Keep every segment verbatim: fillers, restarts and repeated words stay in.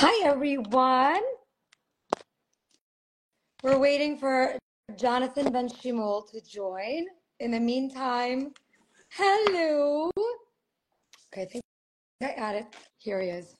Hi, everyone. We're waiting for Jonathan Ben Shimul to join. In the meantime, hello. Okay, I think I got it. Here he is.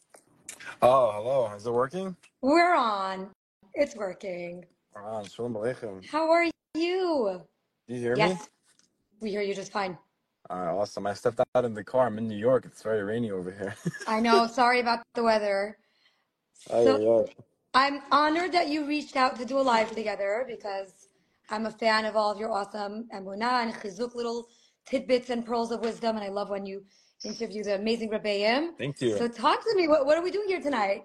Oh, hello. Is it working? We're on. It's working. Ah, Shalom Aleichem. How are you? Do you hear me? Yes, we hear you just fine. All right, awesome. I stepped out in the car. I'm in New York. It's very rainy over here. I know. Sorry about the weather. Oh, So yeah, yeah. I'm honored that you reached out to do a live together because I'm a fan of all of your awesome emunah and chizuk little tidbits and pearls of wisdom, and I love when you interview the amazing Rebbeim. Thank you. So talk to me. What, what are we doing here tonight?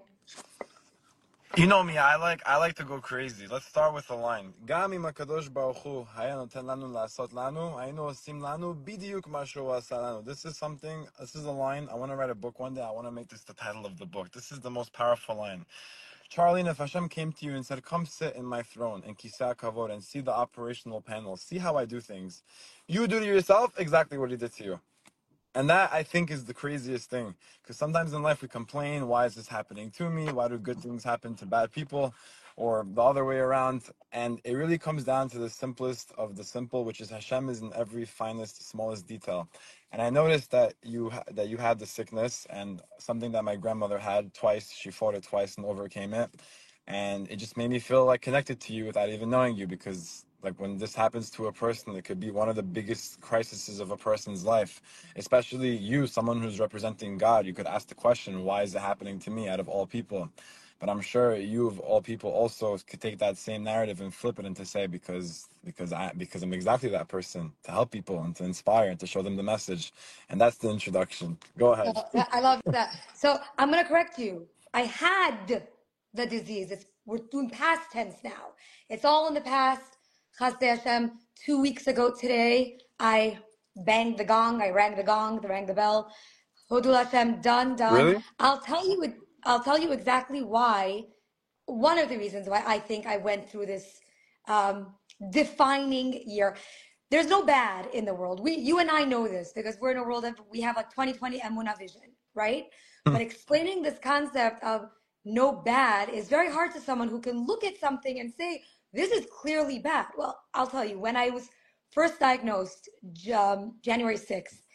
You know me. I like I like to go crazy. Let's start with the line. Gam im HaKadosh Baruch Hu haya noten lanu la'asot lanu, haynu osim lanu bidiyuk ma shu asa lanu. This is something. This is a line. I want to write a book one day. I want to make this the title of the book. This is the most powerful line. Charlene, if Hashem came to you and said, come sit in my throne in Kisei Kavod and see the operational panel, see how I do things, you do to yourself exactly what he did to you. And that, I think, is the craziest thing. Because sometimes in life we complain, why is this happening to me? Why do good things happen to bad people? Or the other way around. And it really comes down to the simplest of the simple, which is Hashem is in every finest, smallest detail. And I noticed that you ha- that you had the sickness, and something that my grandmother had twice. She fought it twice and overcame it. And it just made me feel like connected to you without even knowing you, because like when this happens to a person, it could be one of the biggest crises of a person's life, especially you, someone who's representing God. You could ask the question, why is it happening to me out of all people? But I'm sure you of all people also could take that same narrative and flip it and to say, because because I because I'm exactly that person, to help people and to inspire and to show them the message. And that's the introduction. Go ahead. Oh, I love that. So I'm going to correct you. I had the disease. It's, we're doing past tense now. It's all in the past. Chasdei Hashem. Two weeks ago today, I banged the gong. I rang the gong. I rang the bell. Hodul Hashem. Done. Done. Really? I'll tell you. I'll tell you exactly why. One of the reasons why I think I went through this um, defining year. There's no bad in the world. We, you and I know this because we're in a world of, we have like twenty twenty Emunah vision, right? But explaining this concept of no bad is very hard to someone who can look at something and say, this is clearly bad. Well, I'll tell you, when I was first diagnosed um, January sixth,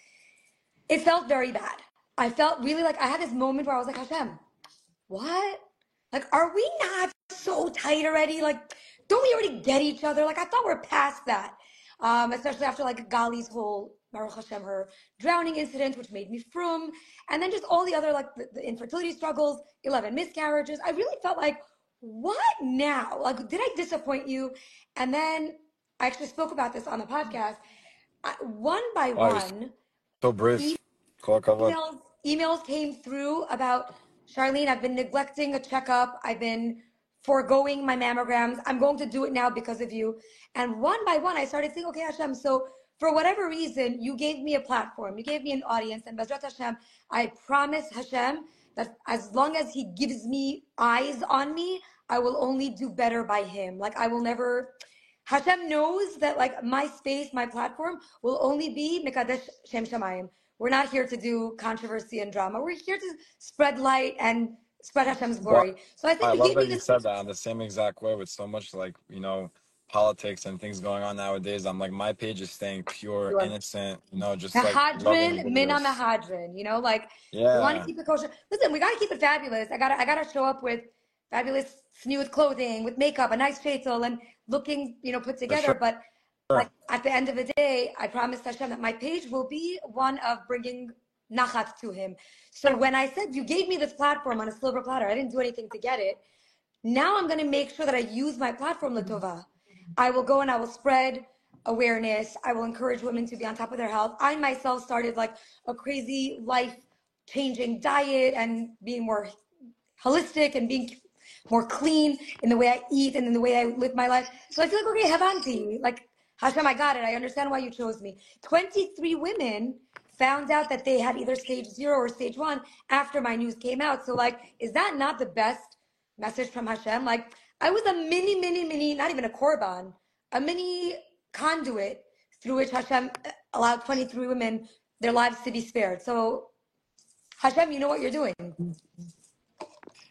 it felt very bad. I felt really like I had this moment where I was like, Hashem, what? Like, are we not so tight already? Like, don't we already get each other? Like, I thought we're past that. Um, especially after like Gali's whole Baruch Hashem, her drowning incident, which made me frum, and then just all the other like the, the infertility struggles, eleven miscarriages. I really felt like, what now? Like, did I disappoint you? And then I actually spoke about this on the podcast. I, one by Wow, you're one, so brave. Kol hakavod. emails emails came through about Charlene, I've been neglecting a checkup. I've been foregoing my mammograms. I'm going to do it now because of you. And one by one, I started thinking, okay, Hashem, so for whatever reason, you gave me a platform, you gave me an audience, and Bezrat Hashem, I promise Hashem that as long as He gives me eyes on me, I will only do better by Him. Like I will never. Hashem knows that like my space, my platform will only be Mekadesh Shem Shamayim. We're not here to do controversy and drama. We're here to spread light and spread Hashem's Well, glory. So I I think you love gave me that you this said that in the same exact way with so much like, you know, politics and things going on nowadays. I'm like, my page is staying pure, innocent, you know, just like loving Mahadran, Mina videos. Mahadran, you know, like we want to Yeah, keep it kosher. Listen, we got to keep it fabulous. I got to I got to show up with fabulous smooth clothing, with makeup, a nice facial, and looking, you know, put for together. sure. But like at the end of the day, I promised Hashem that my page will be one of bringing nachat to Him. So when I said you gave me this platform on a silver platter, I didn't do anything to get it. Now I'm going to make sure that I use my platform, Latova. I will go and I will spread awareness. I will encourage women to be on top of their health. I myself started like a crazy life changing diet and being more holistic and being more clean in the way I eat and in the way I live my life. So I feel like, okay, Havanti, like Hashem, I got it. I understand why you chose me. twenty-three women found out that they had either stage zero or stage one after my news came out. So like, is that not the best message from Hashem? Like I was a mini, mini, mini, not even a korban, a mini conduit through which Hashem allowed twenty-three women their lives to be spared. So Hashem, you know what you're doing.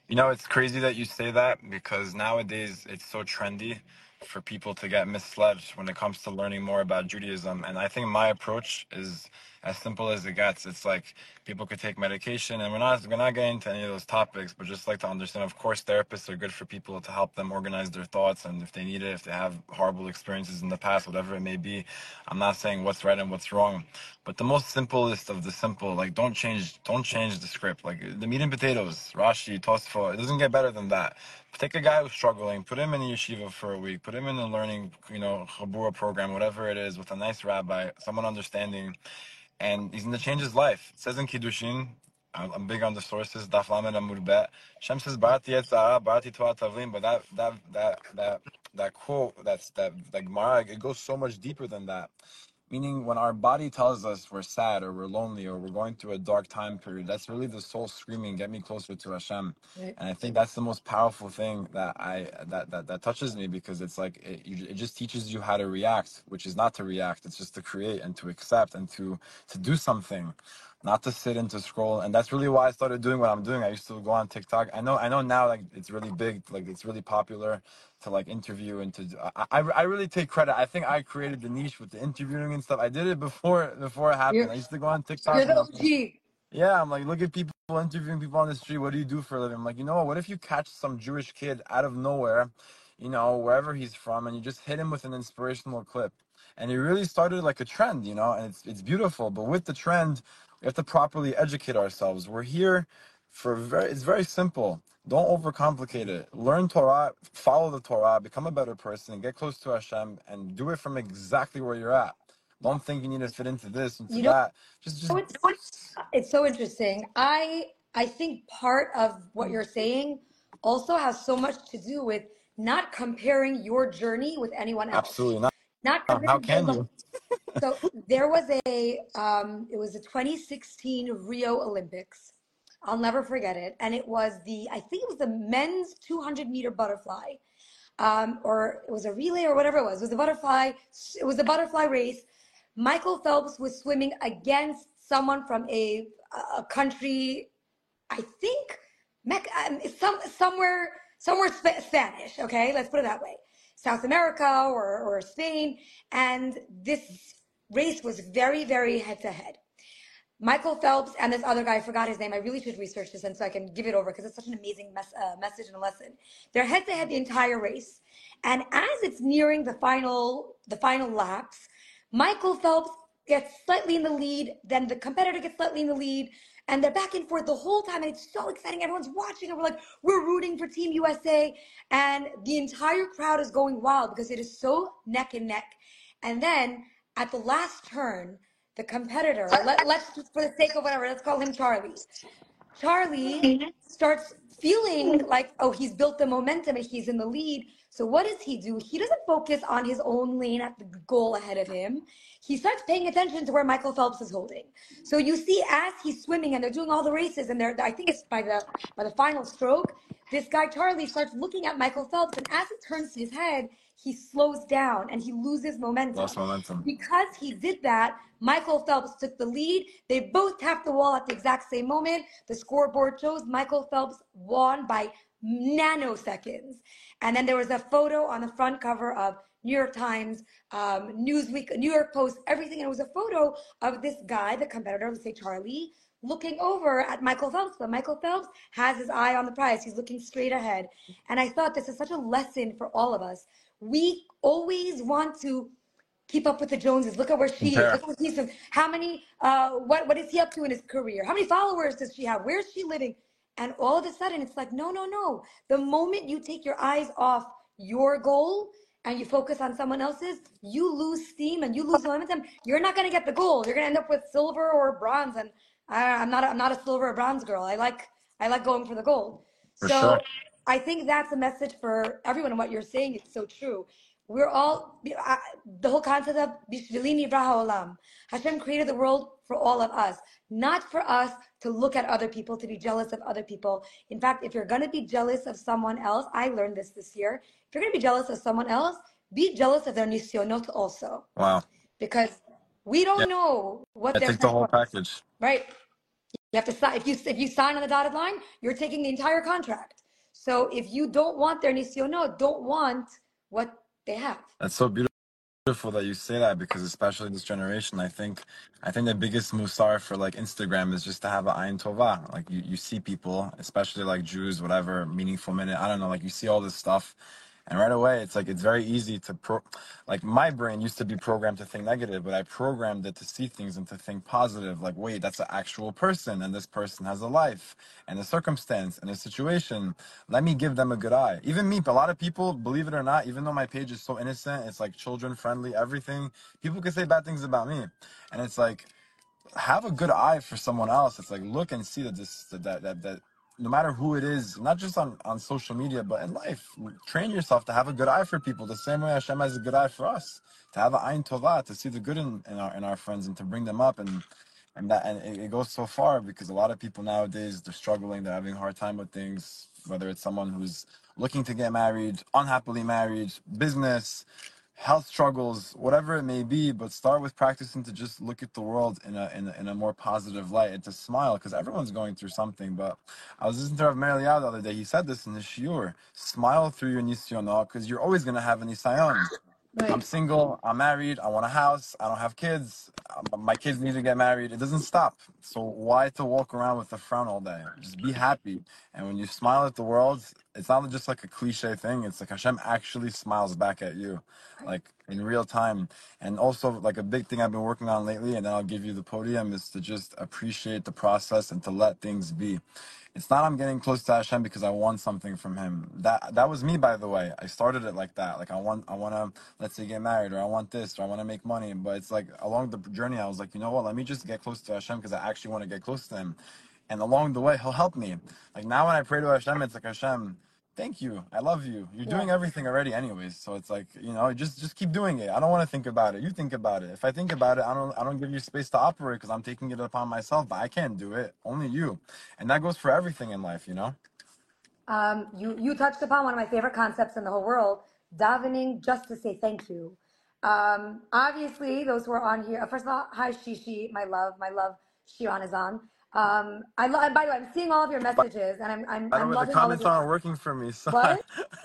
You know, it's crazy that you say that because nowadays it's so trendy for people to get misled when it comes to learning more about Judaism. And I think my approach is as simple as it gets. It's like people could take medication, and we're not we're not getting into any of those topics, but just like to understand, of course, therapists are good for people to help them organize their thoughts, and if they need it, if they have horrible experiences in the past, whatever it may be. I'm not saying what's right and what's wrong, but the most simplest of the simple, like don't change don't change the script. Like the meat and potatoes, Rashi, Tosfot, it doesn't get better than that. Take a guy who's struggling, put him in a yeshiva for a week, put him in a learning, you know, chabura program, whatever it is, with a nice rabbi, someone understanding, and he's going to change his life. It says in Kiddushin, I'm I'm big on the sources, Daf Lamed Amud Bet. Shem says, "Barati Yetzara, Barati Torah Tavlim," but that that that that that quote, that's that that Gemara, it goes so much deeper than that. Meaning, when our body tells us we're sad or we're lonely or we're going through a dark time period, that's really the soul screaming, "Get me closer to Hashem." Right. And I think that's the most powerful thing that I that that, that touches me, because it's like it, you, it just teaches you how to react, which is not to react; it's just to create and to accept and to to do something, not to sit and to scroll. And that's really why I started doing what I'm doing. I used to go on TikTok. I know I know now, like it's really big, like it's really popular to like interview and to do- I, I I really take credit. I think I created the niche with the interviewing and stuff. I did it before before it happened. You're I used to go on you're TikTok the and I'm O like, G. yeah, I'm like, look at people interviewing people on the street. What do you do for a living? I'm like, you know what? What if you catch some Jewish kid out of nowhere, you know, wherever he's from, and you just hit him with an inspirational clip, and it really started like a trend, you know, and it's it's beautiful. But with the trend, we have to properly educate ourselves. We're here for very. It's very simple. Don't overcomplicate it. Learn Torah, follow the Torah, become a better person, get close to Hashem, and do it from exactly where you're at. Don't think you need to fit into this, into You know, that. Just, just it's it's so interesting. I I think part of what you're saying also has so much to do with not comparing your journey with anyone else. absolutely not. Not How comparing your can life. you? So there was a um it was the twenty sixteen Rio Olympics. I'll never forget it. And it was the I think it was the men's two hundred meter butterfly. Um, or it was a relay or whatever it was. It was a butterfly. It was a butterfly race. Michael Phelps was swimming against someone from a a country, I think, Mecca, um, some somewhere somewhere Sp- Spanish. Okay, let's put it that way, South America or or Spain, and this race was very very head to head. Michael Phelps and this other guy, I forgot his name. I really should research this and so I can give it over because it's such an amazing mes- uh, message and a lesson. They're head to head the entire race, and as it's nearing the final the final laps, Michael Phelps gets slightly in the lead. Then the competitor gets slightly in the lead, and they're back and forth the whole time. And it's so exciting. Everyone's watching, and we're like, we're rooting for Team U S A, and the entire crowd is going wild because it is so neck and neck. And then at the last turn, the competitor, let, let's just for the sake of whatever, let's call him Charlie. Charlie starts feeling like, oh, he's built the momentum and he's in the lead. So what does he do? He doesn't focus on his own lane at the goal ahead of him. He starts paying attention to where Michael Phelps is holding. So you see, as he's swimming and they're doing all the races, and they're, I think it's by the by the final stroke, this guy Charlie starts looking at Michael Phelps, and as it turns his head, he slows down and he loses momentum. Lost momentum. Because he did that, Michael Phelps took the lead. They both tapped the wall at the exact same moment. The scoreboard shows Michael Phelps won by nanoseconds. And then there was a photo on the front cover of New York Times, um, Newsweek, New York Post, everything. And it was a photo of this guy, the competitor, let's say Charlie, looking over at Michael Phelps. But Michael Phelps has his eye on the prize. He's looking straight ahead. And I thought this is such a lesson for all of us. We always want to keep up with the Joneses. Look at where she is. Compare. Look at what he's doing. How many, uh, what, what is he up to in his career? How many followers does she have? Where's she living? And all of a sudden, it's like, no, no, no. The moment you take your eyes off your goal and you focus on someone else's, you lose steam and you lose momentum. You're not going to get the goal. You're going to end up with silver or bronze. And I, I'm not, a, I'm not a silver or bronze girl. I like, I like going for the gold. For So sure. I think that's a message for everyone. And what you're saying is so true. We're all, I, the whole concept of Bishvili Nivra Ha'olam. Hashem created the world for all of us, not for us to look at other people, to be jealous of other people. In fact, if you're going to be jealous of someone else, I learned this this year. If you're going to be jealous of someone else, be jealous of their nisyonot also. Wow. Because we Yeah, don't know what I their take the test whole was, package. right? You have to sign, if you, if you sign on the dotted line, you're taking the entire contract. So if you don't want their nisyonot, don't want what they have. That's so beautiful. Beautiful that you say that, because especially this generation, I think I think the biggest musar for like Instagram is just to have an ayin tova. Like you, you see people, especially like Jews, whatever, meaningful minute, I don't know, like you see all this stuff, and right away it's like it's very easy to pro like my brain used to be programmed to think negative, but I programmed it to see things and to think positive. Like, wait, that's an actual person, and this person has a life and a circumstance and a situation. Let me give them a good eye. Even me, a lot of people, believe it or not, even though my page is so innocent, it's like children friendly, everything, people can say bad things about me. And it's like, have a good eye for someone else. It's like, look and see that this that that that, that no matter who it is, not just on on social media but in life, train yourself to have a good eye for people the same way Hashem has a good eye for us, to have an ayin tova, to see the good in, in our in our friends and to bring them up. and and that and it, it goes so far, because a lot of people nowadays, they're struggling, they're having a hard time with things, whether it's someone who's looking to get married, unhappily married, business, health struggles, whatever it may be. But start with practicing to just look at the world in a in a, in a more positive light and to smile, because everyone's going through something. But I was listening to Rav Meir Eliyahu the other day. He said this in his shiur: smile through your nisyonah, because you're always going to have a nisayon. I'm Right. single, I'm married, I want a house, I don't have kids, um, my kids need to get married. It doesn't stop. So why to walk around with a frown all day? Just be happy. And when you smile at the world, it's not just like a cliche thing. It's like Hashem actually smiles back at you, like in real time. And also, like a big thing I've been working on lately, and then I'll give you the podium, is to just appreciate the process and to let things be. It's not I'm getting close to Hashem because I want something from Him. That that was me, by the way. I started it like that. Like I want, I want to, let's say, get married, or I want this, or I want to make money. But it's like along the journey, I was like, you know what? Let me just get close to Hashem because I actually want to get close to Him. And along the way, He'll help me. Like now, when I pray to Hashem, it's like, Hashem, thank you, I love you. You're Yeah. doing everything already, anyways. So it's like, you know, just just keep doing it. I don't want to think about it. You think about it. If I think about it, I don't I don't give you space to operate because I'm taking it upon myself. But I can't do it. Only you. And that goes for everything in life, you know. Um, you, you touched upon one of my favorite concepts in the whole world, davening just to say thank you. Um, obviously, those who are on here, first of all, hi Shishi, my love, my love, Shion is on. Um, I love, by the way, I'm seeing all of your By, messages and I'm, I'm, by the I'm way, the loving all of comments your, aren't working for me. So what?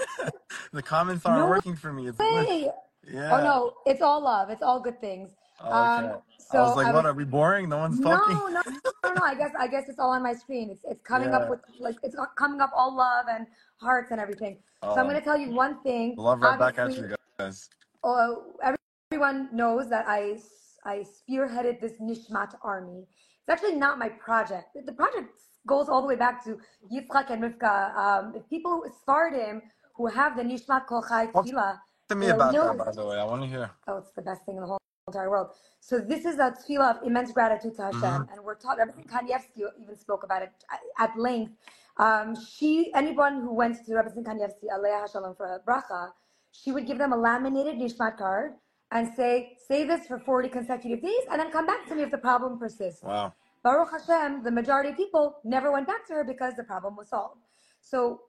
the comments aren't No working for me. It's glitch. way. Oh Yeah. no, it's all love. It's all good things. Um, Okay. I was so like, I was what? Are we boring? No one's talking. No, no, no, no. I guess I guess it's all on my screen. It's it's coming up Yeah. with like it's coming up all love and hearts and everything. So I'm Oh, going to tell you one thing. love right back at Obviously, you guys. uh, everyone knows that I I spearheaded this Nishmat army. It's actually not my project. The project goes all the way back to Yitzchak and Rivka. Um, if people start him who have the Nishmat Kol Chai Talk Tefillah, to me they'll about that, know. by the way. I want to hear. Oh, it's the best thing in the whole entire world. So this is a tefillah of immense gratitude to Mm-hmm. Hashem, and we're taught. Rabbi Kanievsky even spoke about it at length. Um, she, anyone who went to Rabbi Kanievsky, Alei Hashalom, for a bracha, she would give them a laminated nishmat card and say, "Say this for forty consecutive days, and then come back to me if the problem persists." Wow. Baruch Hashem, the majority of people never went back to her because the problem was solved. So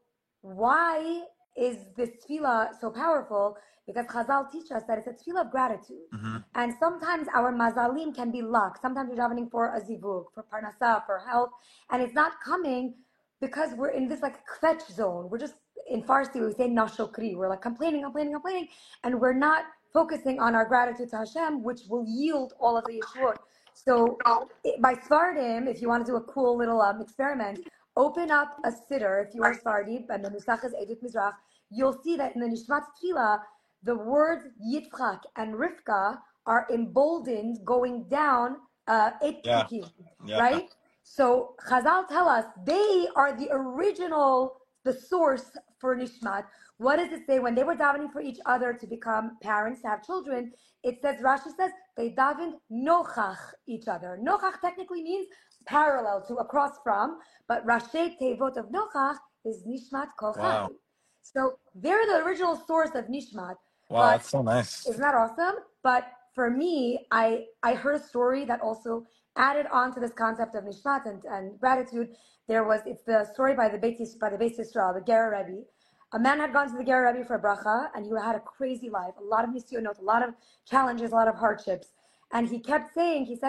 why is this tefillah so powerful? Because Chazal teach us that it's a tefillah of gratitude. Mm-hmm. And sometimes our mazalim can be luck. Sometimes we're davening for a zivug, for parnasa, for health, and it's not coming because we're in this like kvetch zone. We're just, in Farsi, we say nashokri. We're like complaining, complaining, complaining, and we're not focusing on our gratitude to Hashem, which will yield all of the yeshua. So it, by Svardim, if you want to do a cool little um, experiment, open up a siddur, if you are Svardi, and the Nusach is Edut Mizrach, you'll see that in the Nishmat Tefillah, the words Yitzchak and Rivka are emboldened going down uh, eight Yeah. psukim, Yeah. right? So Chazal tell us they are the original, the source for Nishmat. What does it say? When they were davening for each other to become parents, to have children, it says, Rashi says, they davened nochach each other. Nochach technically means parallel to, across from, but Rashi Tevot of nochach is Nishmat Kol Chai. Wow. So they're the original source of Nishmat. Wow. But That's so nice. isn't that awesome? But for me, I I heard a story that also added on to this concept of Nishmat and, and gratitude. There was, it's the story by the Beit Yis- by the Beis Yisrael, the Ger Rebbe. A man had gone to the Ger Rebbe for a bracha, and he had a crazy life, a lot of nisyonot, a lot of challenges, a lot of hardships. And he kept saying, he said,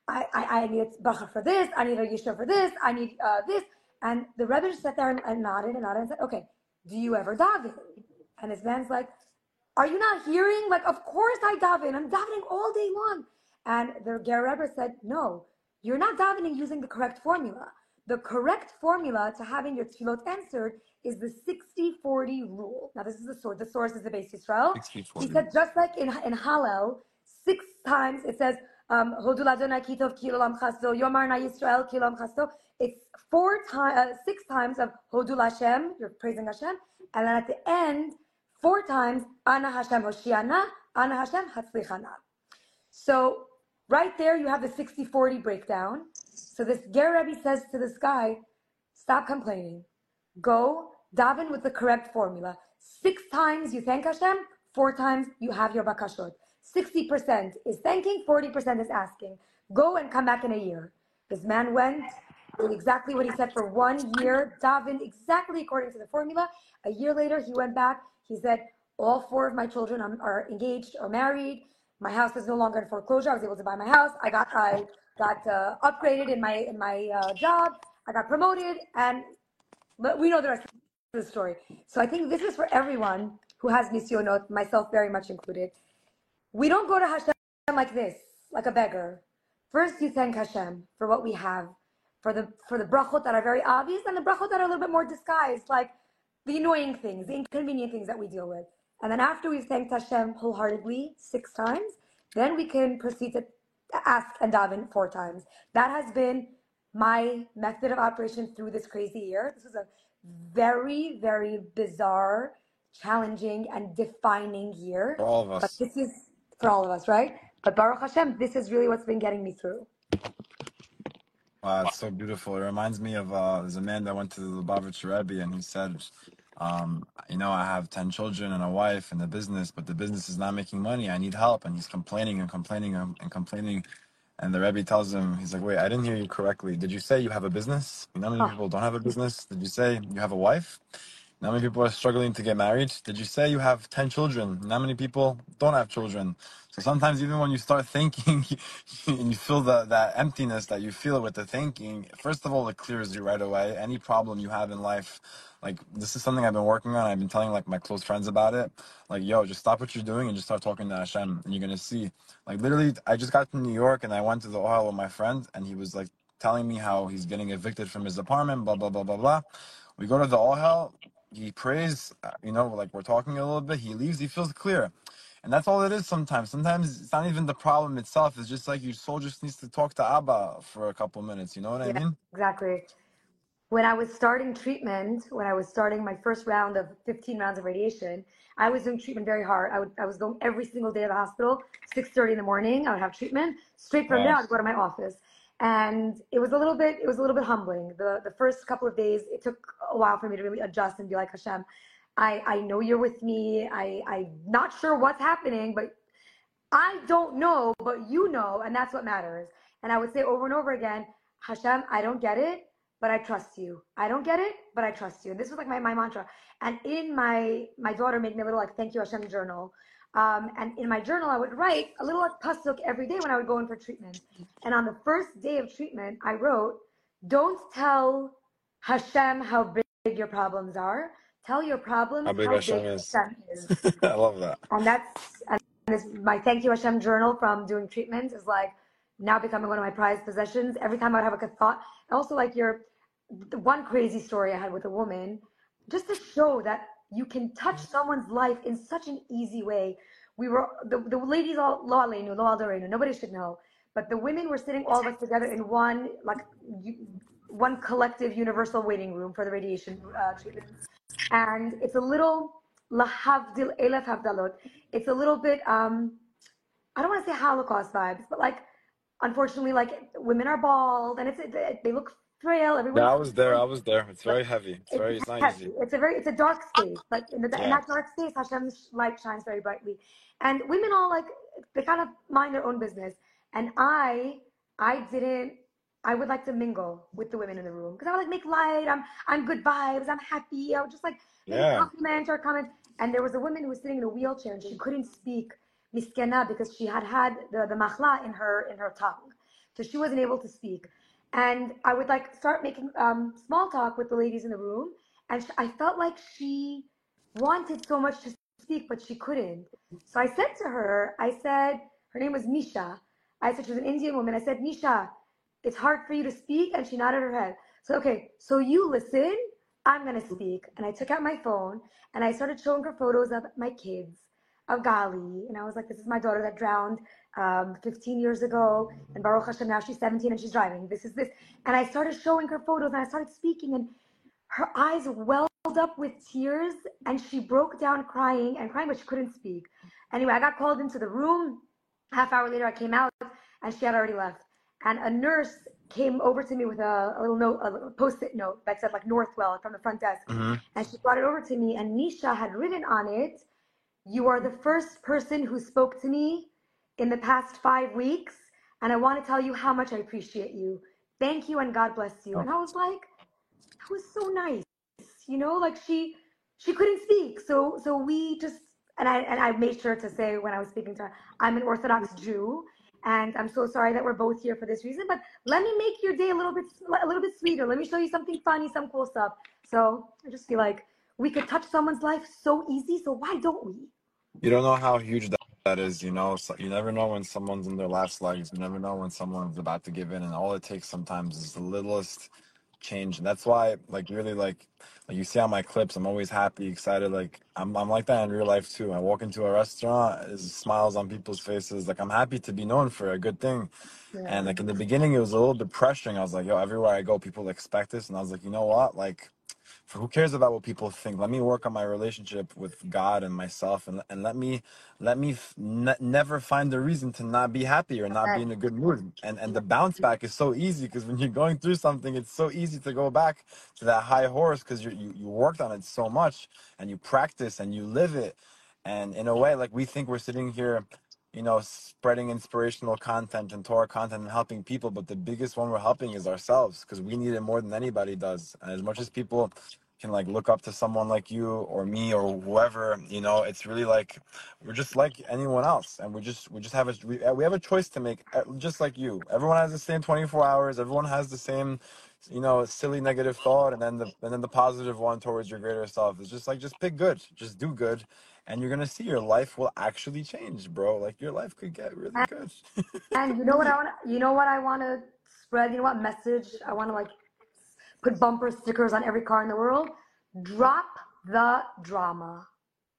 I, I, I need a bracha for this, I need a yishuv for this, I need uh, this. And the Rebbe just sat there and, and nodded and nodded and said, okay, do you ever daven? And his man's like, are you not hearing? Like, of course I daven. I'm davening all day long. And the Ger Rebbe said, no, you're not davening using the correct formula. The correct formula to having your tefillot answered is the sixty forty rule. Now, this is the source. The source is the Beis Yisrael. He said, just like in, in Hallel, six times it says, um, Hodu l'Adonai ki tov ki l'olam chasto, Yomar na Yisrael ki l'olam chasto. It's four times, uh, six times of Hodu l'Hashem, you're praising Hashem, and then at the end, four times, Ana Hashem Hoshiana, Ana Hashem Hatzlichana. So right there, you have the sixty forty breakdown. So this Ger Rebbe says to this guy, stop complaining. Go daven with the correct formula. Six times you thank Hashem, four times you have your bakashot. sixty percent is thanking, forty percent is asking. Go and come back in a year. This man went, did exactly what he said for one year, davened exactly according to the formula. A year later, he went back. He said, all four of my children are engaged or married. My house is no longer in foreclosure. I was able to buy my house. I got I got uh, upgraded in my in my uh, job. I got promoted, and but we know the rest of the story. So I think this is for everyone who has nisyonot, myself very much included. We don't go to Hashem like this, like a beggar. First, you thank Hashem for what we have, for the for the brachot that are very obvious, and the brachot that are a little bit more disguised, like the annoying things, the inconvenient things that we deal with. And then after we've thanked Hashem wholeheartedly six times, then we can proceed to ask and daven four times. That has been my method of operation through this crazy year. This was a very, very bizarre, challenging, and defining year. For all of us. But this is for all of us, right? But Baruch Hashem, this is really what's been getting me through. Wow, it's so beautiful. It reminds me of uh, there's a man that went to the Lubavitcher Rebbe, and he said, um, you know, I have ten children and a wife and a business, but the business is not making money. I need help. And he's complaining and complaining and, and complaining. And the Rebbe tells him, he's like, wait, I didn't hear you correctly. Did you say you have a business? You know how many Oh, people don't have a business? Did you say you have a wife? How many people are struggling to get married? Did you say you have ten children? How many people don't have children? So sometimes even when you start thinking and you feel the, that emptiness that you feel with the thinking, first of all, it clears you right away. Any problem you have in life, like this is something I've been working on. I've been telling like my close friends about it. Like, yo, just stop what you're doing and just start talking to Hashem, and you're going to see. Like literally, I just got to New York and I went to the Ohio with my friend, and he was like telling me how he's getting evicted from his apartment, blah, blah, blah, blah, blah. We go to the Ohio. He prays, uh, you know, like we're talking a little bit. He leaves, he feels clear. And that's all it is sometimes. Sometimes it's not even the problem itself. It's just like your soul just needs to talk to Abba for a couple minutes. You know what I yeah, mean? exactly. When I was starting treatment, when I was starting my first round of fifteen rounds of radiation, I was doing treatment very hard. I would I was going every single day to the hospital, six thirty in the morning. I would have treatment. Straight from there, Wow. I'd go to my office, and it was a little bit it was a little bit humbling. The the first couple of days, it took a while for me to really adjust and be like, Hashem, I I know you're with me. I I'm not sure what's happening, but I don't know, but you know, and that's what matters. And I would say over and over again, Hashem, I don't get it, but I trust you. I don't get it, but I trust you. And this was like my, my mantra. And in my, my daughter made me a little like, thank you Hashem journal. Um, and in my journal, I would write a little like pasuk every day when I would go in for treatment. And on the first day of treatment, I wrote, don't tell Hashem how big your problems are. Tell your problems How big how big Hashem is. Hashem is. I love that. And that's and this my thank you Hashem journal from doing treatment is like now becoming one of my prized possessions. Every time I'd have like a thought, and also like your the one crazy story I had with a woman, just to show that you can touch someone's life in such an easy way. We were the, the ladies all lo aleinu, lo al dorenu, nobody should know, but the women were sitting all of us together in one like one collective universal waiting room for the radiation uh, treatment, and it's a little lahavdil elef havdalot. It's a little bit um I don't want to say Holocaust vibes, but like unfortunately, like women are bald and it's they look frail. Yeah, Everyone's I was there. I was there. It's very heavy. It's it's very, it's not heavy. easy. It's a very it's a dark space, but in, the, in Yeah. that dark space, Hashem's light shines very brightly, and women all like they kind of mind their own business. And I I didn't. I would like to mingle with the women in the room because I would like make light. I'm I'm good vibes. I'm happy. I would just like maybe Yeah. compliment or comment. And there was a woman who was sitting in a wheelchair and she couldn't speak miskena because she had had the the machla in her in her tongue. so she wasn't able to speak. And I would like start making um, small talk with the ladies in the room, and sh- I felt like she wanted so much to speak, but she couldn't. So I said to her, I said, her name was Nisha. I said she was an Indian woman. I said, Nisha, it's hard for you to speak, and she nodded her head. So okay, so you listen. I'm gonna speak, and I took out my phone and I started showing her photos of my kids, of Gali, and I was like, "This is my daughter that drowned um, fifteen years ago, and Baruch Hashem, now she's seventeen and she's driving. This is this," and I started showing her photos, and I started speaking, and her eyes welled up with tears, and she broke down crying and crying, but she couldn't speak. Anyway, I got called into the room. Half hour later, I came out, and she had already left. And a nurse came over to me with a, a little note, a post-it note that said like Northwell from the front desk, Mm-hmm. and she brought it over to me. And Nisha had written on it, "You are the first person who spoke to me in the past five weeks, and I want to tell you how much I appreciate you. Thank you, and God bless you." And I was like, that was so nice, you know, like she she couldn't speak, so so we just, and i and I made sure to say when I was speaking to her, I'm an Orthodox Jew, and I'm so sorry that we're both here for this reason, but let me make your day a little bit a little bit sweeter. Let me show you something funny, some cool stuff. So I just feel like we could touch someone's life so easy, so why don't we? You don't know how huge that, that is, you know. So you never know when someone's in their last legs. You never know when someone's about to give in, and all it takes sometimes is the littlest change. And that's why, like, really, like, like you see on my clips, I'm always happy, excited. Like, I'm, I'm like that in real life too. I walk into a restaurant, there's smiles on people's faces. Like, I'm happy to be known for a good thing. And Yeah. like in the beginning, it was a little depressing. I was like, yo, everywhere I go, people expect this, and I was like, you know what, like. For who cares about what people think? Let me work on my relationship with God and myself, and and let me let me f- ne- never find a reason to not be happy or not be in a good mood. And and the bounce back is so easy because when you're going through something, it's so easy to go back to that high horse because you you you worked on it so much and you practice and you live it. And in a way, like we think we're sitting here, you know, spreading inspirational content and Torah content and helping people, but the biggest one we're helping is ourselves because we need it more than anybody does. And as much as people can like look up to someone like you or me or whoever, you know, it's really like we're just like anyone else, and we just we just have a we, we have a choice to make, uh, just like you. Everyone has the same twenty-four hours. Everyone has the same, you know, silly negative thought, and then the and then the positive one towards your greater self. It's just like just pick good, just do good, and you're gonna see your life will actually change, bro. Like your life could get really good. And you know what I want to, you know what I want to spread, you know what message I want to like put bumper stickers on every car in the world? Drop the drama.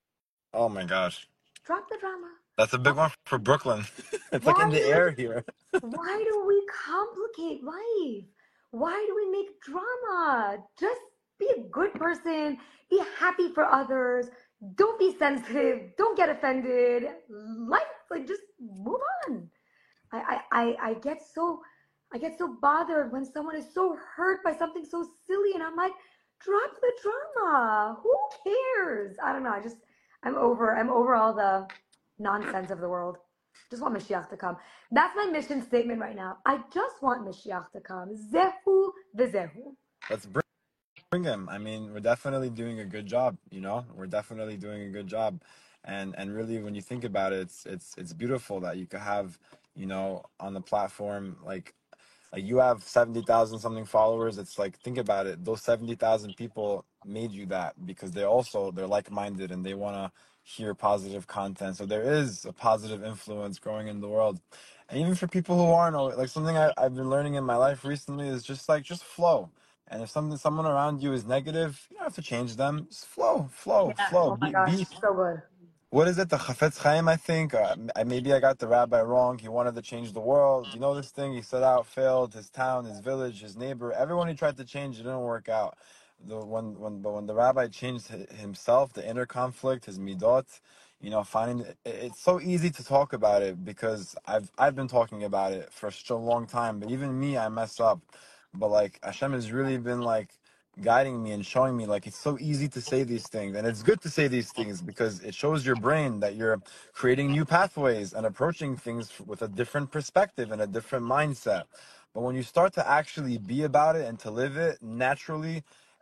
Oh my gosh, Drop the drama. that's a big one for Brooklyn. It's like in Why the do air here. why do we complicate life? Why do we make drama? Just be a good person. Be happy for others. Don't be sensitive. Don't get offended. Life, like, just move on. I, I, I, I get so I get so bothered when someone is so hurt by something so silly, and I'm like, drop the drama. Who cares? I don't know. I just I'm over I'm over all the nonsense of the world. Just want Mashiach to come. That's my mission statement right now. I just want Mashiach to come. Zehu v'zehu. Let's bring. Bring him. I mean, we're definitely doing a good job, you know? We're definitely doing a good job. And and really when you think about it, it's it's it's beautiful that you could have, you know, on the platform like like you have seventy thousand something followers. It's like think about it. Those seventy thousand people made you that because they also they're like-minded and they want to hear positive content. So there is a positive influence growing in the world. And even for people who aren't, like something I, I've been learning in my life recently is just like just flow. And if something someone around you is negative, you don't have to change them. Just flow, flow, Yeah. flow. Oh my Be gosh, be so good. what is it? The Chafetz Chaim, I think. Uh, m- maybe I got the rabbi wrong. He wanted to change the world. You know this thing? He set out, failed. His town, his village, his neighbor. Everyone he tried to change, it didn't work out. The when when but when the rabbi changed hi- himself, the inner conflict, his midot, you know, finding it, it's so easy to talk about it because I've I've been talking about it for such a long time. But even me, I mess up. But like Hashem has really been like guiding me and showing me like it's so easy to say these things, and it's good to say these things because it shows your brain that you're creating new pathways and approaching things with a different perspective and a different mindset. But when you start to actually be about it and to live it naturally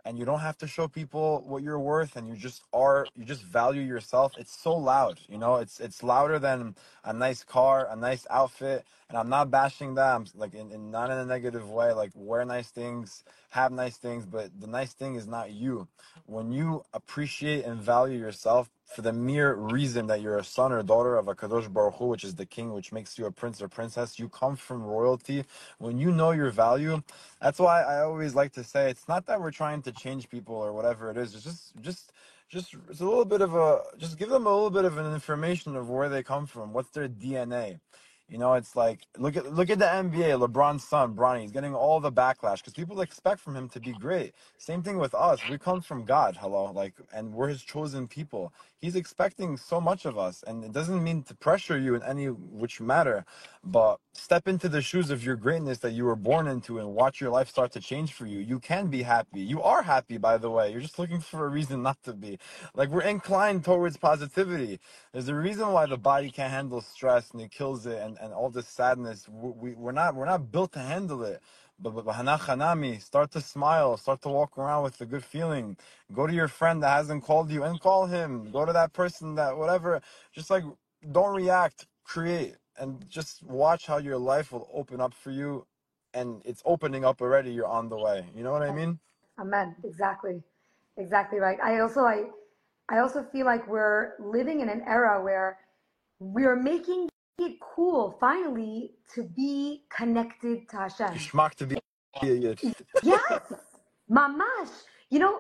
and you don't have to show people what you're worth, and you just are, you just value yourself. It's so loud, you know, it's it's louder than a nice car, a nice outfit. And I'm not bashing that. I'm like in, in not in a negative way. Like, wear nice things, have nice things, but the nice thing is not you. When you appreciate and value yourself for the mere reason that you're a son or daughter of a Kadosh Baruch Hu, which is the king, which makes you a prince or princess, you come from royalty. When you know your value, that's why I always like to say it's not that we're trying to change people or whatever it is. It's just just just it's a little bit of a, just give them a little bit of an information of where they come from, what's their D N A. You know, it's like, look at look at the N B A. LeBron's son, Bronny, he's getting all the backlash because people expect from him to be great. Same thing with us. We come from God, hello, like, and we're His chosen people. He's expecting so much of us, and it doesn't mean to pressure you in any which matter, but step into the shoes of your greatness that you were born into and watch your life start to change for you. You can be happy. You are happy, by the way. You're just looking for a reason not to be. Like, we're inclined towards positivity. There's a reason why the body can't handle stress and it kills it, and, and all this sadness. We, we, we're not we're not built to handle it. But, but Hana Hanami, start to smile, start to walk around with a good feeling. Go to your friend that hasn't called you and call him. Go to that person that whatever. Just like, don't react, create, and just watch how your life will open up for you. And it's opening up already. You're on the way. You know what I mean? Amen. Exactly. Exactly right. I also I I also feel like we're living in an era where we're making it cool finally to be connected to Hashem. Geschmack to be idiot. Yes, mamash. You know,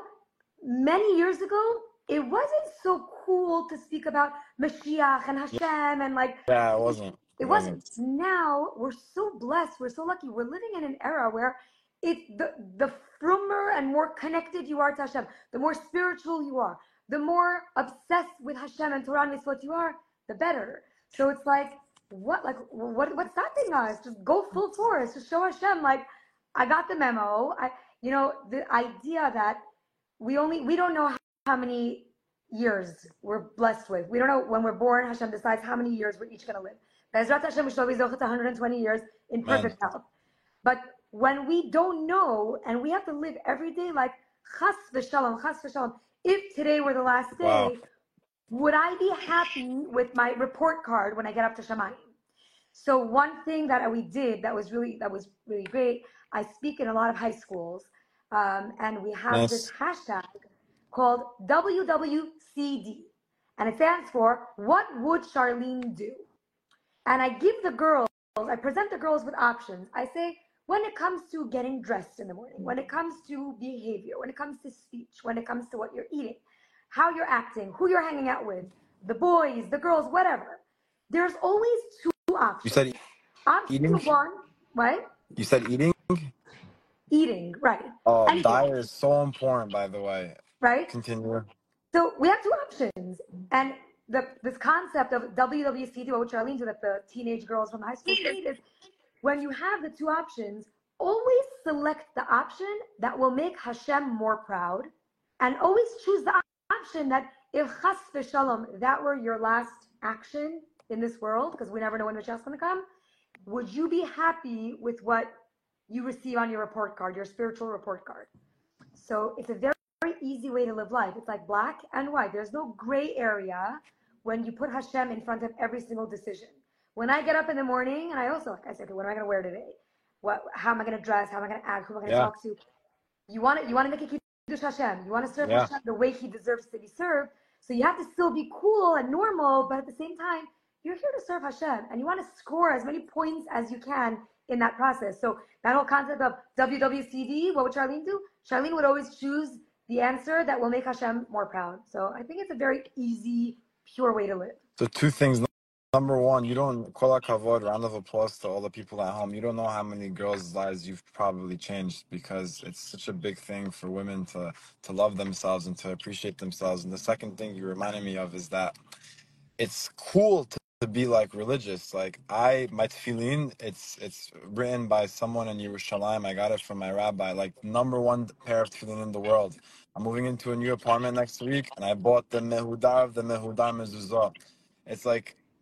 many years ago, it wasn't so cool to speak about Mashiach and Hashem and like, Yeah, it wasn't. it It wasn't. wasn't. Now we're so blessed. We're so lucky. We're living in an era where it the the frummer and more connected you are to Hashem, the more spiritual you are, the more obsessed with Hashem and Torah and Mitzvot you are, the better. So it's like, what, like, what, what's stopping us? Just go full force. Just show Hashem, like, I got the memo. I, you know, the idea that we only, we don't know how many years we're blessed with. We don't know when we're born. Hashem decides how many years we're each going to live. Bezrat Hashem, one hundred twenty years in perfect Man. health. But when we don't know and we have to live every day like chas v'shalom, chas v'shalom, if today were the last day, Wow. would I be happy with my report card when I get up to Shamayim? So one thing that we did that was really that was really great. I speak in a lot of high schools, um, and we have Nice. this hashtag called W W C D, and it stands for What Would Charlene Do? And I give the girls, I present the girls with options. I say, when it comes to getting dressed in the morning, when it comes to behavior, when it comes to speech, when it comes to what you're eating, how you're acting, who you're hanging out with, the boys, the girls, whatever, there's always two options. You said Option eating? one, what? You said eating? Eating, right. Oh, Anything, diet is so important, by the way. right? Continue. So we have two options. And the this concept of W W C D, what Charlene do that the teenage girls from high school need is, when you have the two options, always select the option that will make Hashem more proud, and always choose the option that if chas v'shalom, that were your last action in this world, because we never know when Mashiach's going to come, would you be happy with what you receive on your report card, your spiritual report card? So it's a very, very easy way to live life. It's like black and white. There's no gray area when you put Hashem in front of every single decision. When I get up in the morning, and I also, like I said, okay, what am I going to wear today? What? How am I going to dress? How am I going to act? Who am I going to Yeah. talk to? You want to, you want to make a kiddush Hashem. You want to serve Yeah. Hashem the way He deserves to be served. So you have to still be cool and normal, but at the same time, you're here to serve Hashem, and you want to score as many points as you can in that process. So that whole concept of W W C D, what would Charlene do? Charlene would always choose the answer that will make Hashem more proud. So I think it's a very easy, pure way to live. So two things. Number one, you don't, kol hakavod, round of applause to all the people at home. You don't know how many girls' lives you've probably changed, because it's such a big thing for women to, to love themselves and to appreciate themselves. And the second thing you reminded me of is that it's cool to, to be like religious. Like, I, my tefillin, it's it's written by someone in Yerushalayim. I got it from my rabbi. Like, number one pair of tefillin in the world. I'm moving into a new apartment next week, and I bought the mehudar of the mehudar mezuzah. It's like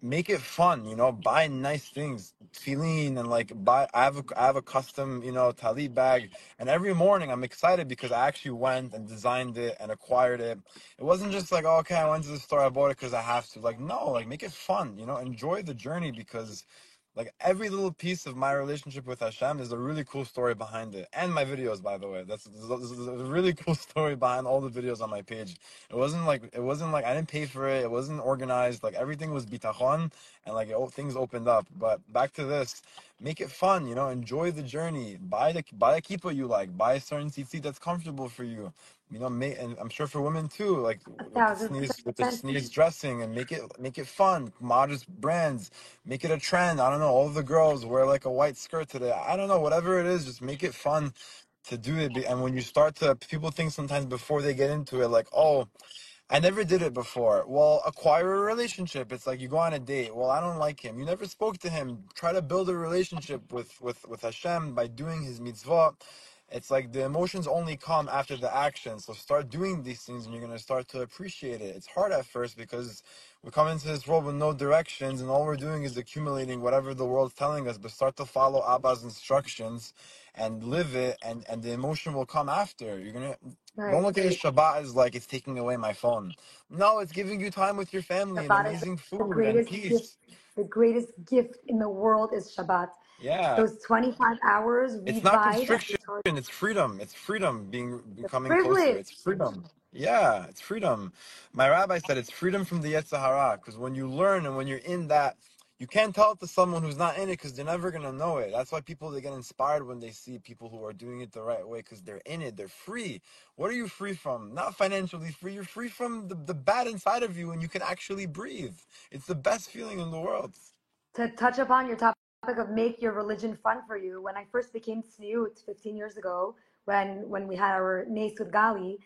make it fun, you know, buy nice things, feeling and like buy I have a I have a custom, you know, talit bag, and every morning I'm excited because I actually went and designed it and acquired it. It wasn't just like, oh, okay, I went to the store, I bought it because I have to. Like, no, like make it fun, you know, enjoy the journey, because like every little piece of my relationship with Hashem, is a really cool story behind it. And my videos, by the way, that's, that's a really cool story behind all the videos on my page. It wasn't like it wasn't like I didn't pay for it. It wasn't organized. Like everything was bitachon, and like it, things opened up. But back to this, make it fun. You know, enjoy the journey. Buy the buy a kippah you like. Buy a certain tzitzit that's comfortable for you. You know, make, and I'm sure for women too. Like A with the thousand sneeze, with the percent. sneeze dressing, and make it make it fun. Modest brands, make it a trend. I don't know. All of the girls wear like a white skirt today. I don't know. Whatever it is, just make it fun to do it. And when you start to, people think sometimes before they get into it, like, oh, I never did it before. Well, acquire a relationship. It's like you go on a date. Well, I don't like him. You never spoke to him. Try to build a relationship with with with Hashem by doing His mitzvah. It's like the emotions only come after the action. So start doing these things, and you're gonna start to appreciate it. It's hard at first because we come into this world with no directions, and all we're doing is accumulating whatever the world's telling us. But start to follow Abba's instructions and live it, and and the emotion will come after. You're gonna don't Right. look at Shabbat as like it's taking away my phone. No, it's giving you time with your family and Shabbat is amazing the food and greatest gift. peace. The greatest gift in the world is Shabbat. Yeah. Those twenty-five hours It's we not divide and we constriction, charge it's freedom. It's freedom being the becoming closer. privilege. It's freedom. Yeah, it's freedom. My rabbi said it's freedom from the Yetzer Hara, because when you learn and when you're in that, you can't tell it to someone who's not in it, because they're never going to know it. That's why people, they get inspired when they see people who are doing it the right way, because they're in it. They're free. What are you free from? Not financially free. You're free from the, the bad inside of you, and you can actually breathe. It's the best feeling in the world. To touch upon your topic of make your religion fun for you, when I first became tzniut fifteen years ago, when when we had our Nes with Gali,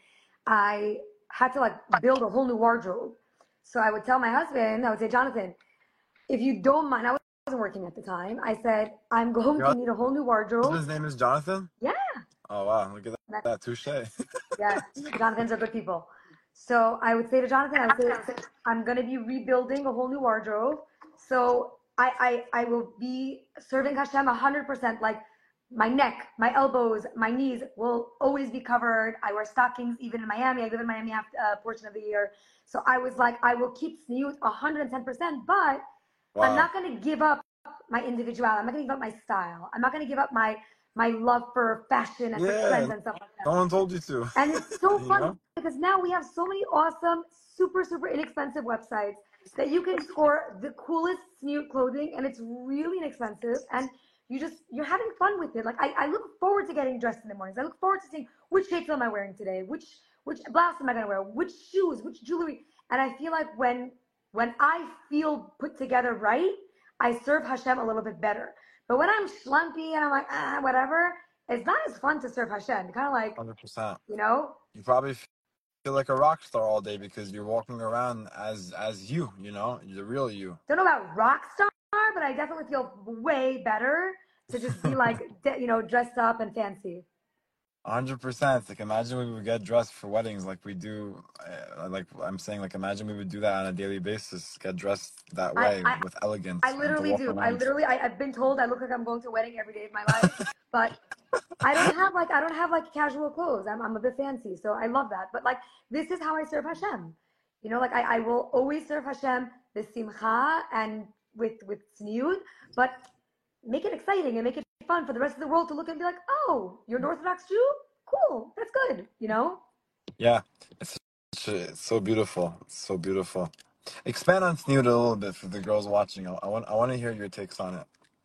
I had to like build a whole new wardrobe. So I would tell my husband, I would say, Jonathan, if you don't mind, I wasn't working at the time. I said, I'm going to Your need a whole new wardrobe. husband's name is Jonathan? Yeah. Oh, wow. Look at that. That, that touche. yes, Jonathans are good people. So I would say to Jonathan, I would say, I'm going to be rebuilding a whole new wardrobe. So I, I, I will be serving Hashem one hundred percent. Like my neck, my elbows, my knees will always be covered. I wear stockings even in Miami. I live in Miami half uh, portion of the year. So I was like, I will keep tzniut one hundred ten percent, but wow. I'm not going to give up my individuality. I'm not going to give up my style. I'm not going to give up my my love for fashion and Yeah, for trends and stuff like that. No one told you to. And it's so fun know? because now we have so many awesome, super, super inexpensive websites that you can score the coolest tzniut clothing, and it's really inexpensive. And you just, you're having fun with it. Like I, I look forward to getting dressed in the mornings. I look forward to seeing which shades am I wearing today, which which blouse am I gonna wear, which shoes, which jewelry. And I feel like when when I feel put together right, I serve Hashem a little bit better. But when I'm schlumpy and I'm like, ah, whatever, it's not as fun to serve Hashem. Kind of like, one hundred percent. you know? You probably feel like a rock star all day because you're walking around as as you, you know, the real you. Don't know about rock star, but I definitely feel way better to just be like, you know, dressed up and fancy. one hundred percent. Like imagine we would get dressed for weddings like we do. Uh, like I'm saying, like imagine we would do that on a daily basis. Get dressed that way I, I, with elegance. I literally do. Around. I literally, I, I've been told I look like I'm going to a wedding every day of my life, but I don't have like, I don't have like casual clothes. I'm, I'm a bit fancy. So I love that. But like, this is how I serve Hashem. You know, like I, I will always serve Hashem with simcha and with, with tzniut, but make it exciting and make it fun for the rest of the world to look and be like, oh, you're an Orthodox Jew? Cool. That's good. You know? Yeah. It's, it's so beautiful. It's so beautiful. Expand on tzniut a little bit for the girls watching. I, I want I want to hear your takes on it.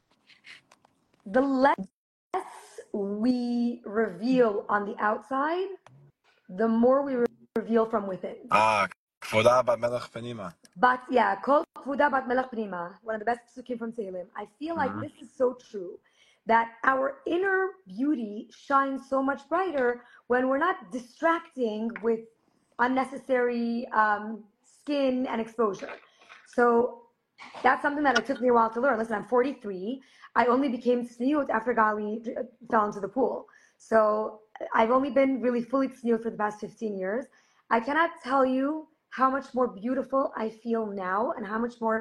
The less we reveal on the outside, the more we re- reveal from within. Ah, Kvoda bat melech penima. But yeah, Kol Kvuda bat melech penima, one of the best psukim from Tehillim. I feel like mm-hmm. this is so true, that our inner beauty shines so much brighter when we're not distracting with unnecessary um, skin and exposure. So that's something that it took me a while to learn. Listen, I'm forty-three. I only became tzniut after Gali fell into the pool. So I've only been really fully tzniut for the past fifteen years. I cannot tell you how much more beautiful I feel now and how much more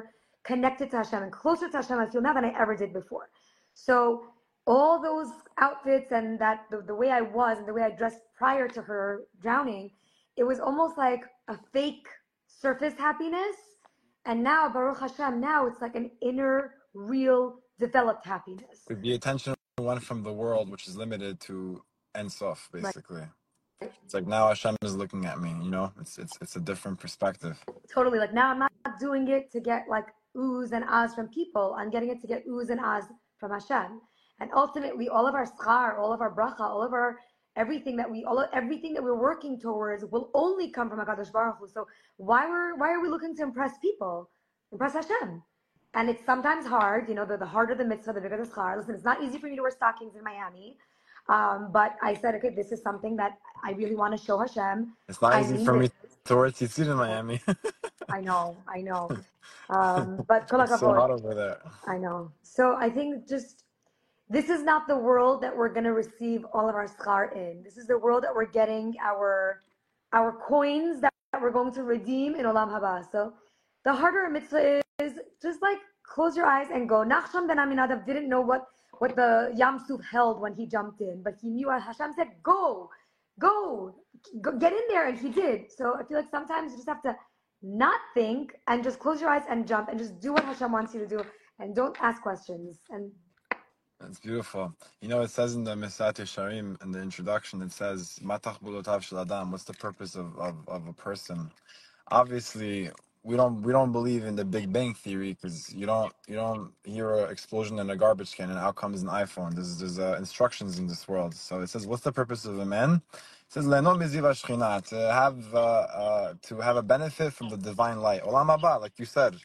connected to Hashem and closer to Hashem I feel now than I ever did before. So all those outfits and that the, the way I was and the way I dressed prior to her drowning, it was almost like a fake surface happiness. And now, Baruch Hashem, now it's like an inner, real, developed happiness. The attention went from the world, which is limited, to Ein Sof, basically. Right. It's like now Hashem is looking at me, you know? It's it's it's a different perspective. Totally. Like now I'm not doing it to get like oohs and ahs from people. I'm getting it to get oohs and ahs from Hashem. And ultimately, all of our schar, all of our bracha, all of our everything that we, all of, everything that we're working towards will only come from Hakadosh Baruch Hu. So why were why are we looking to impress people? Impress Hashem. And it's sometimes hard, you know. The, the harder the mitzvah, the bigger the schar. Listen, it's not easy for me to wear stockings in Miami, um, but I said, okay, this is something that I really want to show Hashem. It's not I easy for it. me to wear tzitzit in Miami. I know, I know. Um, but kol it's so hakavod. hot over there. I know. So I think just this is not the world that we're going to receive all of our schar in. This is the world that we're getting our our coins that we're going to redeem in Olam Haba. So the harder a mitzvah is, just like close your eyes and go. Nachshon ben Aminadav didn't know what, what the Yam Suf held when he jumped in, but he knew Hashem said, go, go, go, get in there, and he did. So I feel like sometimes you just have to not think and just close your eyes and jump and just do what Hashem wants you to do and don't ask questions. And that's beautiful. You know, it says in the Mesat Yesharim, in the introduction, it says, Matach bulotav shel adam, what's the purpose of, of, of a person? Obviously, we don't we don't believe in the Big Bang Theory, because you don't you don't hear an explosion in a garbage can and out comes an iPhone. There's there's uh, instructions in this world. So it says, what's the purpose of a man? It says, Le'no miziv hashchina, to have uh, uh, to have a benefit from the divine light. Olam haba, like you said.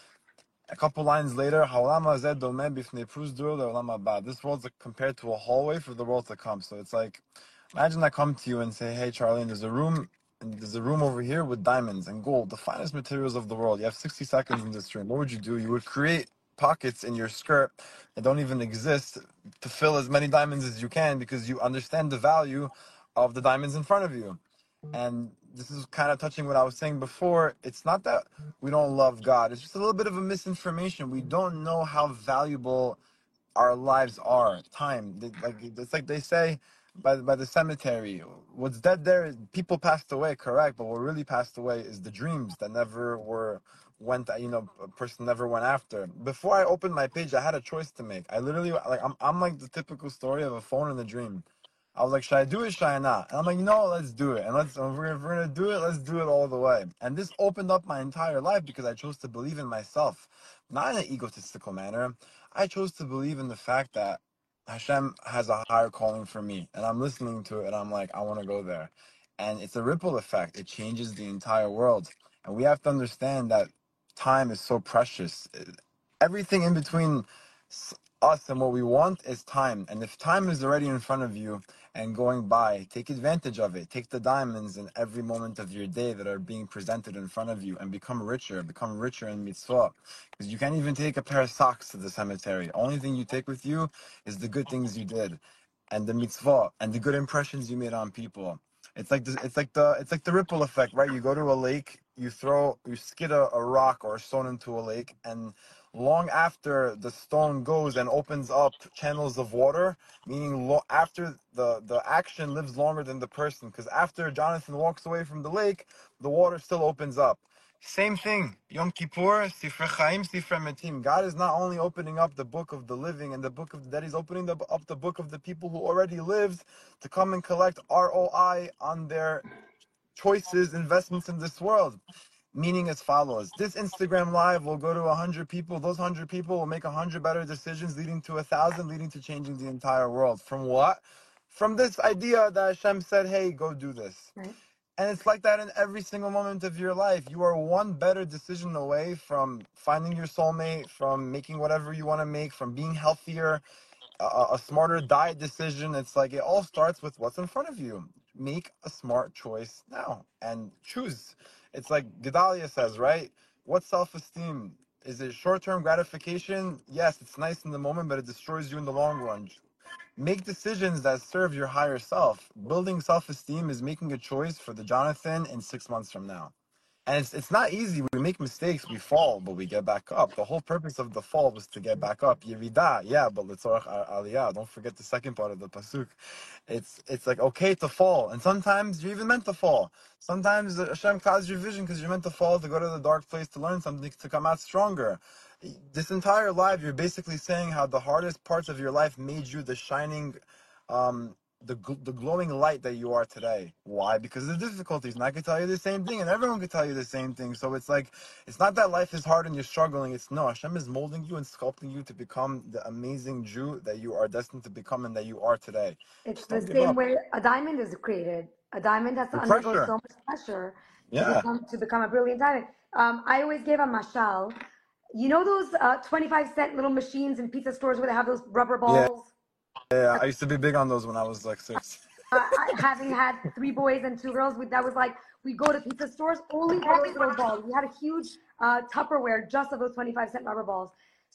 A couple lines later, Ha'olam hazeh domeh bifnei pruzdur le'olam haba. This world's compared to a hallway for the world to come. So it's like, imagine I come to you and say, hey, Charlene, there's a room, and there's a room over here with diamonds and gold, the finest materials of the world. You have sixty seconds in this room. What would you do? You would create pockets in your skirt that don't even exist to fill as many diamonds as you can, because you understand the value of the diamonds in front of you. And this is kind of touching what I was saying before. It's not that we don't love God. It's just a little bit of a misinformation. We don't know how valuable our lives are. Time. They- Like it's like they say by by the cemetery. What's dead there is people passed away, correct? But what really passed away is the dreams that never were went. You know, a person never went after. Before I opened my page, I had a choice to make. I literally like I'm I'm like the typical story of a phone in a dream. I was like, should I do it? Should I not? And I'm like, you know what? Let's do it. And let's, if we're, if we're going to do it, let's do it all the way. And this opened up my entire life because I chose to believe in myself, not in an egotistical manner. I chose to believe in the fact that Hashem has a higher calling for me. And I'm listening to it and I'm like, I want to go there. And it's a ripple effect. It changes the entire world. And we have to understand that time is so precious. Everything in between us and what we want is time. And if time is already in front of you and going by, take advantage of it. Take the diamonds in every moment of your day that are being presented in front of you and become richer, become richer in mitzvah. Because you can't even take a pair of socks to the cemetery. Only thing you take with you is the good things you did and the mitzvah and the good impressions you made on people. It's like the, it's like the it's like the ripple effect, right? You go to a lake, you throw you skid a, a rock or a stone into a lake, and long after the stone goes and opens up channels of water, meaning lo- after the, the action lives longer than the person, because after Jonathan walks away from the lake, the water still opens up. Same thing, Yom Kippur, Sifrei Chaim, Sifrei Metim. God is not only opening up the book of the living and the book of the dead, He's opening the, up the book of the people who already lived to come and collect R O I on their choices, investments in this world. Meaning as follows: this Instagram live will go to a hundred people. Those hundred people will make a hundred better decisions, leading to a thousand, leading to changing the entire world. From what? From this idea that Hashem said, hey, go do this. Right. And it's like that in every single moment of your life. You are one better decision away from finding your soulmate, from making whatever you want to make, from being healthier, a, a smarter diet decision. It's like it all starts with what's in front of you. Make a smart choice now and choose. It's like Gedalia says, right? What's self-esteem? Is it short-term gratification? Yes, it's nice in the moment, but it destroys you in the long run. Make decisions that serve your higher self. Building self-esteem is making a choice for the Jonathan in six months from now. And it's it's not easy. We make mistakes, we fall, but we get back up. The whole purpose of the fall was to get back up. Yerida, yeah, but letzorach aliyah. Don't forget the second part of the pasuk. It's it's like okay to fall, and sometimes you're even meant to fall. Sometimes Hashem causes your vision because you're meant to fall to go to the dark place to learn something to come out stronger. This entire life, you're basically saying how the hardest parts of your life made you the shining, um, the gl- the glowing light that you are today. Why? Because of the difficulties. And I could tell you the same thing, and everyone could tell you the same thing. So it's like, it's not that life is hard and you're struggling. It's no, Hashem is molding you and sculpting you to become the amazing Jew that you are destined to become and that you are today. It's Just the don't give same up. way a diamond is created. A diamond has to The undergo pressure. so much pressure to Yeah. become to become a brilliant diamond. Um, I always give a mashal. You know those uh, twenty-five cent little machines in pizza stores where they have those rubber Yeah. balls? Yeah. I used to be big on those when I was like six. uh, having had three boys and two girls, we, that was like, we go to pizza stores only for those little balls. We had a huge uh, Tupperware just of those twenty-five cent rubber balls.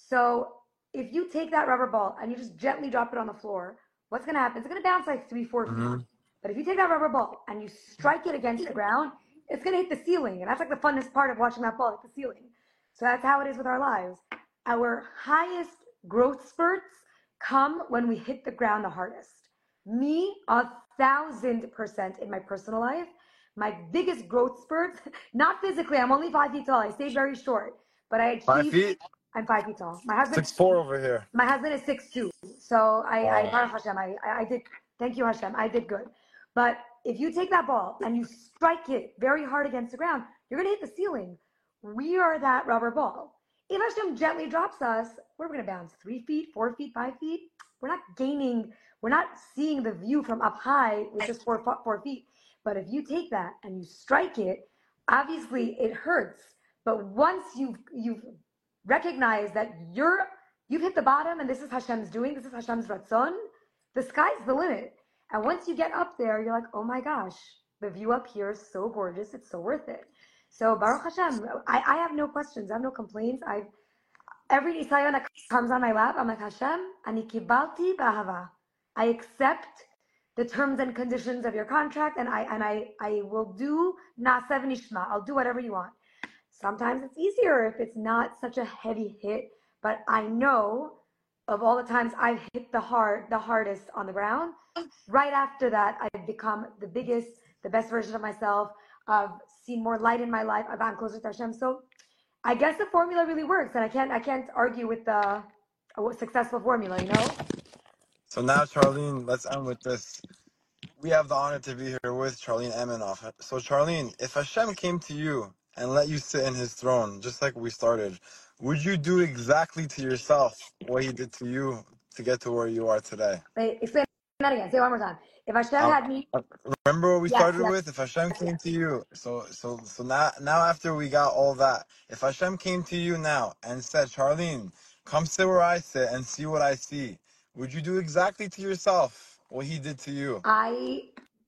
So if you take that rubber ball and you just gently drop it on the floor, what's going to happen? It's going to bounce like three, four feet. Mm-hmm. But if you take that rubber ball and you strike it against the ground, it's going to hit the ceiling. And that's like the funnest part of watching that ball hit the ceiling. So that's how it is with our lives. Our highest growth spurts come when we hit the ground the hardest. Me, a thousand percent in my personal life. My biggest growth spurts, not physically, I'm only five feet tall. I stayed very short, but I Five achieved, feet, I'm five feet tall. My husband, six four over here. my husband is six two. So I, I, Wow. Baruch Hashem, I, I did, thank you Hashem, I did good. But if you take that ball and you strike it very hard against the ground, you're gonna hit the ceiling. We are that rubber ball. If Hashem gently drops us, we're gonna bounce three feet, four feet, five feet. We're not gaining, we're not seeing the view from up high with just four, four feet. But if you take that and you strike it, obviously it hurts. But once you've, you've recognized that you're, you've hit the bottom and this is Hashem's doing, this is Hashem's ratzon, the sky's the limit. And once you get up there, you're like, oh my gosh, the view up here is so gorgeous, it's so worth it. So Baruch Hashem, I, I have no questions, I have no complaints. I've every nisayon that comes on my lap, I'm like, Hashem, ani kibalti b'ahava. I accept the terms and conditions of your contract, and I and I I will do na'aseh v'nishma. I'll do whatever you want. Sometimes it's easier if it's not such a heavy hit, but I know of all the times I've hit the hard the hardest on the ground. Right after that, I've become the biggest, the best version of myself. I've seen more light in my life. I've gotten closer to Hashem. So I guess the formula really works, and I can't I can't argue with the a successful formula, you know. So now, Charlene, let's end with this. We have the honor to be here with Charlene Eminoff. So, Charlene, if Hashem came to you and let you sit in his throne, just like we started, would you do exactly to yourself what he did to you to get to where you are today? Wait, explain that again. Say it one more time. If Hashem Um, had me, uh, remember what we yes, started yes. with? If Hashem came to you, so so so now now after we got all that, if Hashem came to you now and said, Charlene, come sit where I sit and see what I see, would you do exactly to yourself what he did to you? I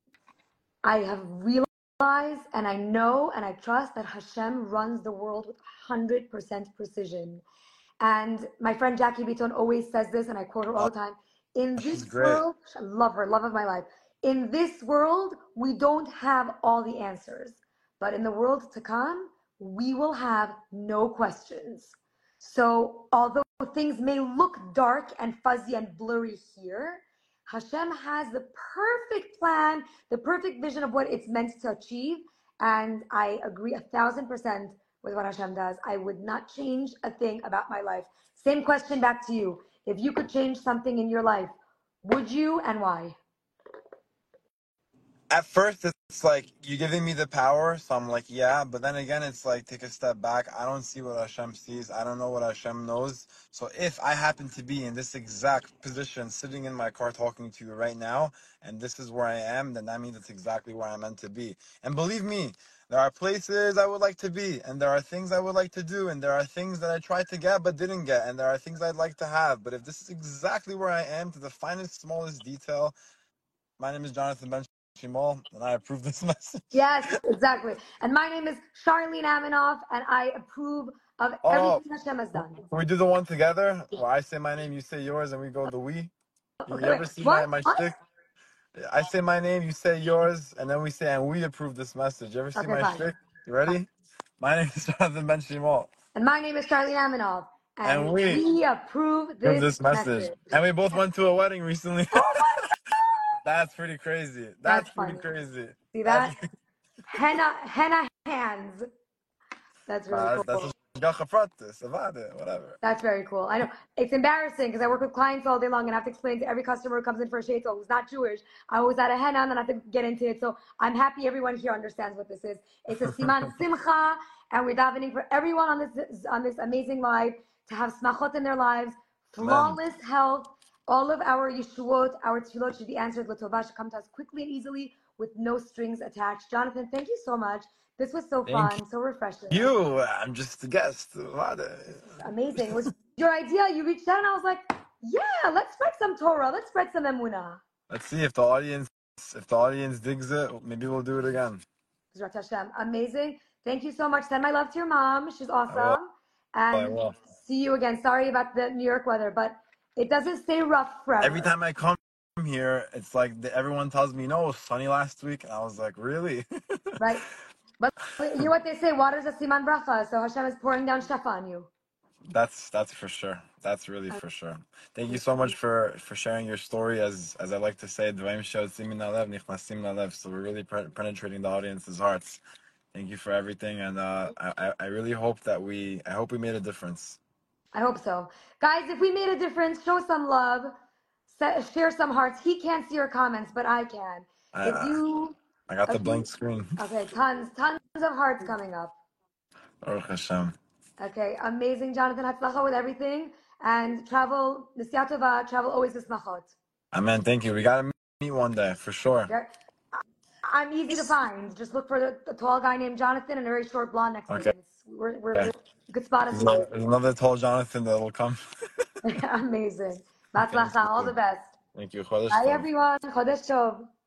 I have realized and I know and I trust that Hashem runs the world with one hundred percent precision. And my friend Jackie Beaton always says this, and I quote her all Oh, the time. In she's this great. world, I love her, love of my life. In this world, we don't have all the answers. But in the world to come, we will have no questions. So although things may look dark and fuzzy and blurry here, Hashem has the perfect plan, the perfect vision of what it's meant to achieve. And I agree a thousand percent with what Hashem does. I would not change a thing about my life. Same question back to you. If you could change something in your life, would you and why? At first it's like you're giving me the power, so I'm like, yeah, but then again it's like take a step back. I don't see what Hashem sees. I don't know what Hashem knows. So if I happen to be in this exact position sitting in my car talking to you right now, and this is where I am, then that means it's exactly where I'm meant to be. And believe me, there are places I would like to be, and there are things I would like to do, and there are things that I tried to get but didn't get, and there are things I'd like to have. But if this is exactly where I am to the finest, smallest detail, my name is Jonathan Ben Shimol, and I approve this message. Yes, exactly. And my name is Charlene Aminoff, and I approve of Oh, everything Hashem has done. can we do the one together? Where I say my name, you say yours, and we go the we? You Okay, you wait, ever see my, what? my What? shtick? I say my name, you say yours, and then we say, and we approve this message. You ever see Okay, my fine. shtick? You ready? My name is Jonathan Ben Shimol. And my name is Charlie Aminov. And, And we we approve from this, this message. message. And we both went to a wedding recently. Oh my God! That's pretty crazy. That's That's pretty funny. crazy. See That's that? henna, henna hands. That's really uh, cool. that's a practice about it, whatever. That's very cool. I know it's embarrassing because I work with clients all day long and I have to explain to every customer who comes in for a sheitel who's not Jewish. I always add a henna and then I have to get into it. So I'm happy everyone here understands what this is. It's a siman simcha, and we're davening for everyone on this on this amazing live to have smachot in their lives, flawless Amen. health. All of our yeshuot, our tefillot should be answered. L'tovah should come to us quickly and easily with no strings attached. Jonathan, thank you so much. This was so Thank fun, so refreshing. you. I'm just a guest. About it. Amazing. It was your idea. You reached out and I was like, yeah, let's spread some Torah. Let's spread some emunah. Let's see if the audience if the audience digs it. Maybe we'll do it again. Zrat Hashem. Amazing. Thank you so much. Send my love to your mom. She's I will. awesome. I And will. see you again. Sorry about the New York weather, but it doesn't stay rough forever. Every time I come here, it's like the, everyone tells me, no, it was sunny last week. And I was like, really? Right? But you know what they say, water's a siman bracha, so Hashem is pouring down shefa on you. That's that's for sure. That's really for sure. Thank you so much for for sharing your story. As as I like to say, dvarim she'otzim min halev nichnasim lalev. So we're really pre- penetrating the audience's hearts. Thank you for everything, and uh, I I really hope that we I hope we made a difference. I hope so. Guys, if we made a difference, show some love, set, share some hearts. He can't see your comments, but I can. I, If you... I got the if blank you, screen. Okay, tons, tons of hearts coming up. Baruch Hashem. Okay, amazing, Jonathan. Hatzlacha with everything. And travel, Nesiat Tova, travel always to Smachot. Amen. Thank you. We gotta meet one day for sure. There- I'm easy to find. Just look for the, the tall guy named Jonathan and a very short blonde next Okay. to him. It's, we're, we're, Okay. we're, you could spot us. There's another, there's another tall Jonathan that'll come. Amazing. Hatzlacha, all the best. Thank you. Chodesh Bye, Tov. everyone. Chodesh Tov.